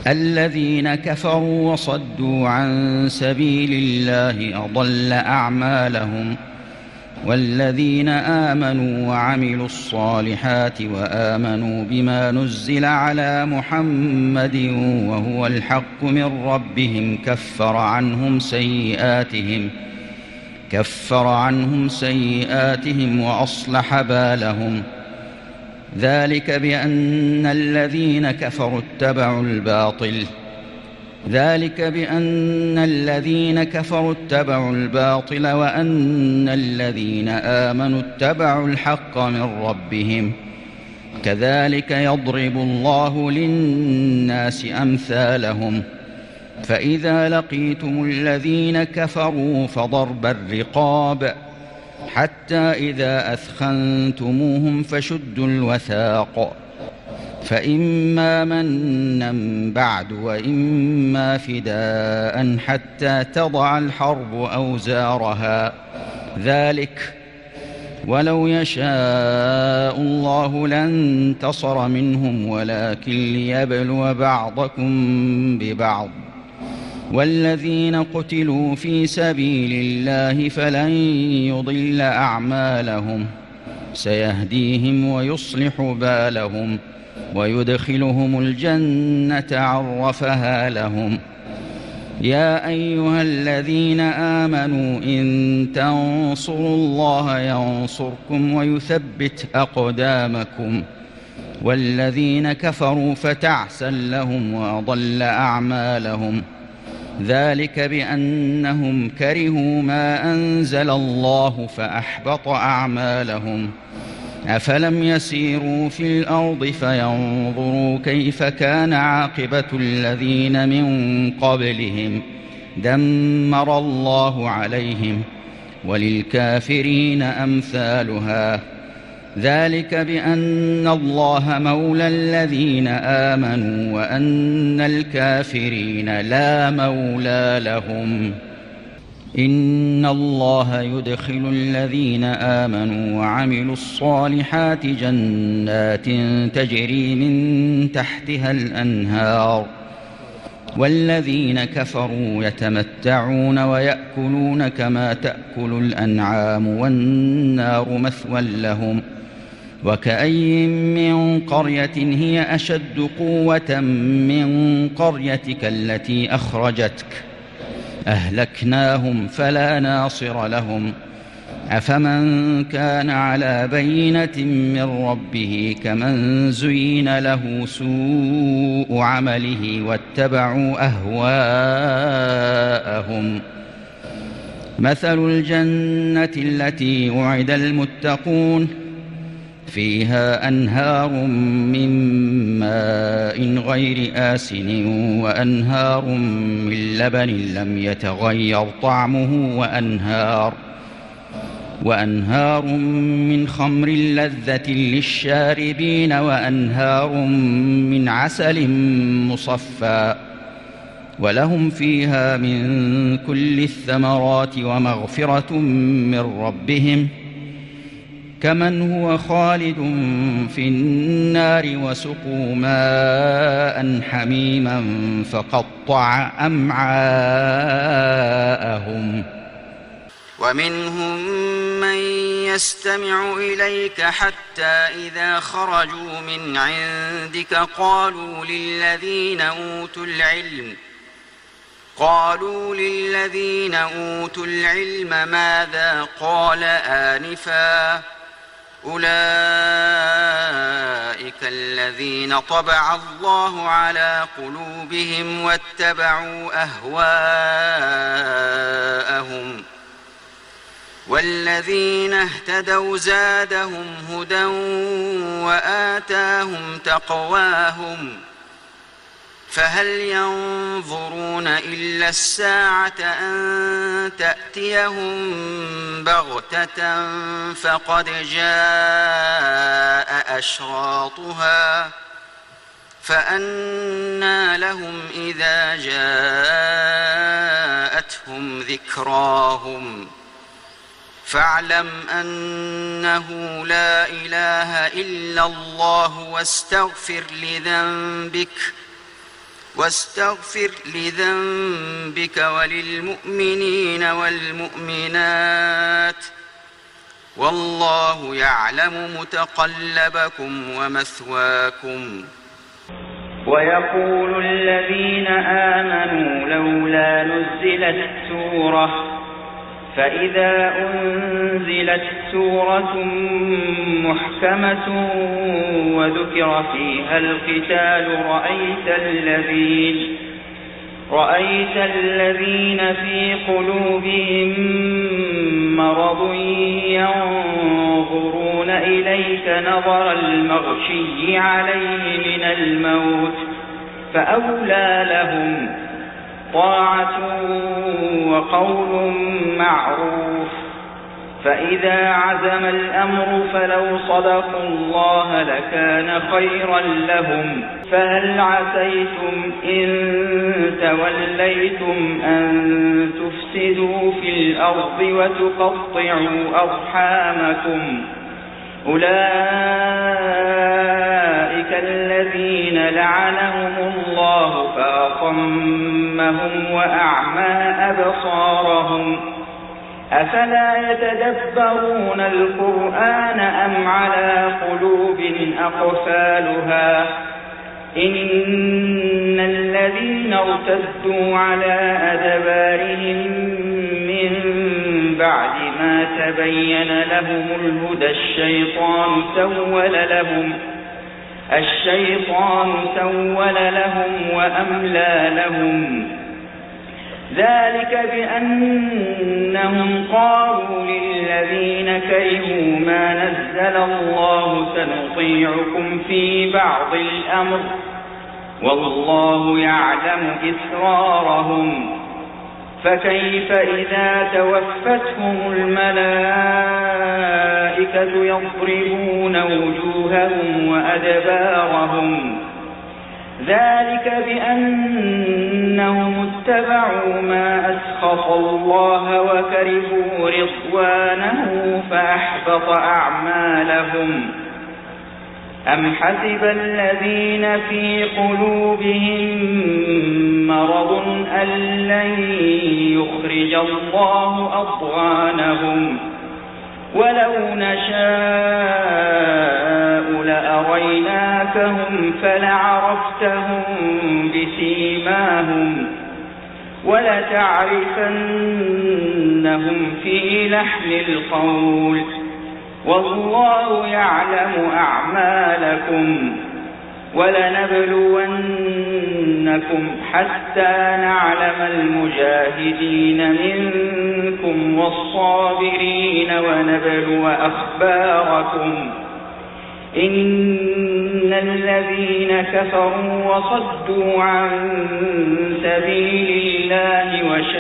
الذين كفروا وصدوا عن سبيل الله أضل أعمالهم. والذين آمنوا وعملوا الصالحات وآمنوا بما نزل على محمد وهو الحق من ربهم كفر عنهم سيئاتهم وأصلح بالهم. ذلك بأن الذين كفروا اتبعوا الباطل وأن الذين آمنوا اتبعوا الحق من ربهم. كذلك يضرب الله للناس أمثالهم. فإذا لقيتم الذين كفروا فضرب الرقاب حتى إذا أثخنتموهم فشدوا الوثاق، فإما منا بعد وإما فداء حتى تضع الحرب أوزارها. ذلك ولو يشاء الله لانتصر منهم ولكن ليبلو بعضكم ببعض. والذين قتلوا في سبيل الله فلن يضل أعمالهم، سيهديهم ويصلح بالهم ويدخلهم الجنة عرفها لهم. يا أيها الذين آمنوا إن تنصروا الله ينصركم ويثبت أقدامكم. والذين كفروا فتعسا لهم وأضل أعمالهم. ذلك بأنهم كرهوا ما أنزل الله فأحبط أعمالهم. أفلم يسيروا في الأرض فينظروا كيف كان عاقبة الذين من قبلهم دمر الله عليهم وللكافرين أمثالها. ذلك بأن الله مولى الذين آمنوا وأن الكافرين لا مولى لهم. إن الله يدخل الذين آمنوا وعملوا الصالحات جنات تجري من تحتها الأنهار. والذين كفروا يتمتعون ويأكلون كما تأكل الأنعام والنار مثوى لهم. وكأي من قرية هي أشد قوة من قريتك التي أخرجتك أهلكناهم فلا ناصر لهم. أفمن كان على بينة من ربه كمن زين له سوء عمله واتبعوا أهواءهم. مثل الجنة التي وعد المتقون فيها أنهار من ماء غير آسن وأنهار من لبن لم يتغير طعمه وأنهار من خمر لذة للشاربين وأنهار من عسل مصفى ولهم فيها من كل الثمرات ومغفرة من ربهم كمن هو خالد في النار وسقوا ماء حميما فقطع أمعاءهم. ومنهم من يستمع إليك حتى إذا خرجوا من عندك قالوا للذين أوتوا العلم ماذا قال آنفا أولئك الذين طبع الله على قلوبهم واتبعوا أهواءهم. والذين اهتدوا زادهم هدى وآتاهم تقواهم. فهل ينظرون إلا الساعة أن تأتيهم بغتة فقد جاء أشراطها فأنى لهم إذا جاءتهم ذكراهم. فاعلم أنه لا إله إلا الله واستغفر لذنبك واستغفر لذنبك وللمؤمنين والمؤمنات والله يعلم متقلبكم ومثواكم. ويقول الذين آمنوا لولا نزلت سورة، فإذا أنزلت سورة محكمة وذكر فيها القتال رأيت الذين في قلوبهم مرض ينظرون إليك نظر المغشي عليه من الموت، فأولى لهم طاعة وقول معروف. فإذا عزم الأمر فلو صدقوا الله لكان خيرا لهم. فهل عسيتم إن توليتم أن تفسدوا في الأرض وتقطعوا أرحامكم؟ أولئك الذين لعنهم الله فأصمهم وأعمى أبصارهم. أفلا يتدبرون القرآن أم على قلوب أقفالها؟ إن الذين ارتدوا على أدبارهم من بعد ما تبين لهم الهدى الشيطان سول لهم وأملى لهم. ذلك بأنهم قالوا للذين كرهوا ما نزل الله سنطيعكم في بعض الأمر والله يعلم إسرارهم. فكيف إذا توفتهم الملائكة يضربون وجوههم وأدبارهم؟ ذلك بأنهم اتبعوا ما أسخط الله وكرهوا رضوانه فأحبط أعمالهم. أم حسب الذين في قلوبهم مرض أن لن يخرج الله أضغانهم؟ ولو نشاء لأريناكهم فلعرفتهم بسيماهم ولتعرفنهم في لحن القول والله يعلم أعمالكم. ولنبلونكم حتى نعلم المجاهدين منكم والصابرين ونبلو أخباركم. إن الذين كفروا وصدوا عن سبيل الله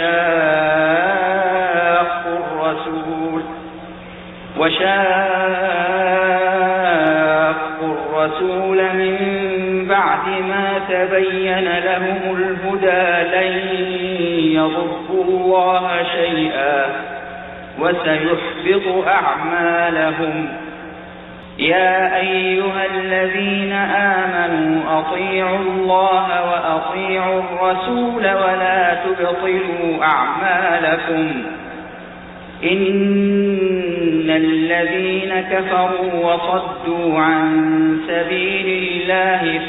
وشاقوا الرسول من بعد ما تبين لهم الهدى لن يضروا الله شيئا وسيحبط أعمالهم. يا أيها الذين آمنوا أطيعوا الله وأطيعوا الرسول ولا تبطلوا أعمالكم. إن الذين كفروا وصدوا عن سبيل الله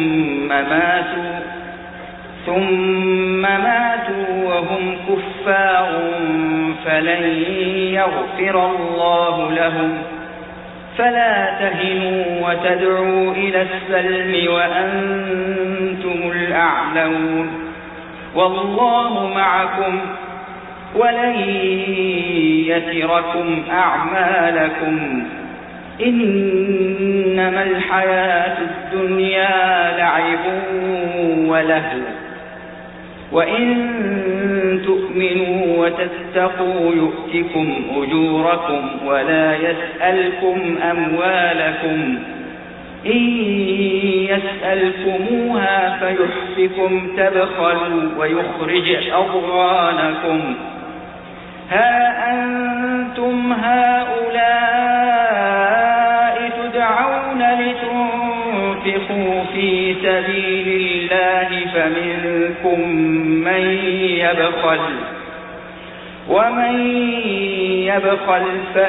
ثم ماتوا وهم كفار فلن يغفر الله لهم. فلا تهنوا وتدعوا إلى السلم وأنتم الأعلون والله معكم ولن يتركم أعمالكم. إنما الحياة الدنيا لعب ولهو وإن تؤمنوا وتتقوا يؤتكم أجوركم ولا يسألكم أموالكم. إن يسألكموها فيحفكم تبخلوا ويخرج أضغانكم. ها أنتم هؤلاء تدعون لتنفقوا في سبيل الله الله فمنكم من يبخل ومن يبخل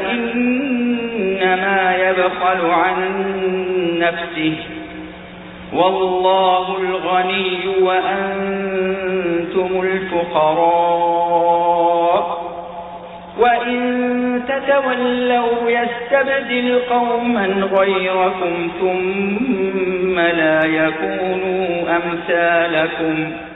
فإنما يبخل عن نفسه والله الغني وأنتم الفقراء وإن تتولوا يستبدل قوما غيركم ثم لا يكونوا أمثالكم